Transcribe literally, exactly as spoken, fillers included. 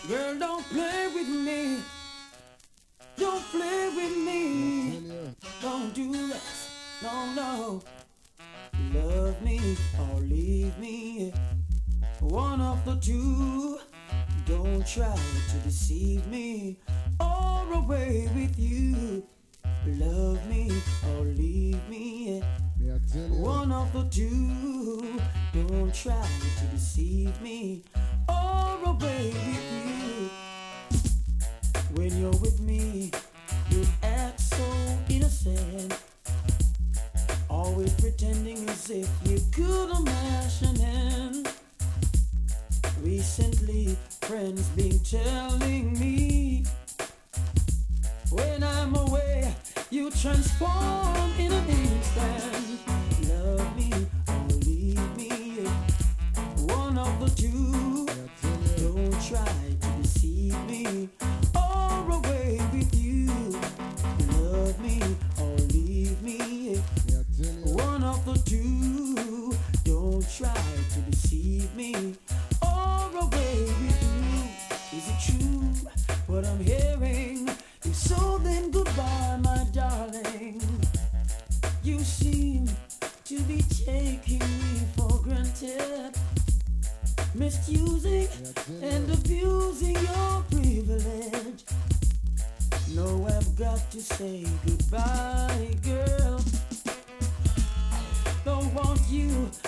Girl, don't play with me. Don't play with me. Don't do this. No, no. Love me or leave me. One of the two. Don't try to deceive me or away with you. Love me or leave me. One of the two. Don't try to deceive me or away with you. When you're with me, you act so innocent, always pretending as if you couldn't imagine. Recently, friends been telling me, when I'm away, you transform in an instant. Love me or leave me. One of the two. Don't try to deceive me or away with you. Love me or leave me. One of the two. Don't try to deceive me or away with you. Is it true what I'm hearing? If so, then goodbye, my darling. You seem to be taking me for granted, misusing and abusing your privilege. No, I've got to say goodbye, girl. Don't want you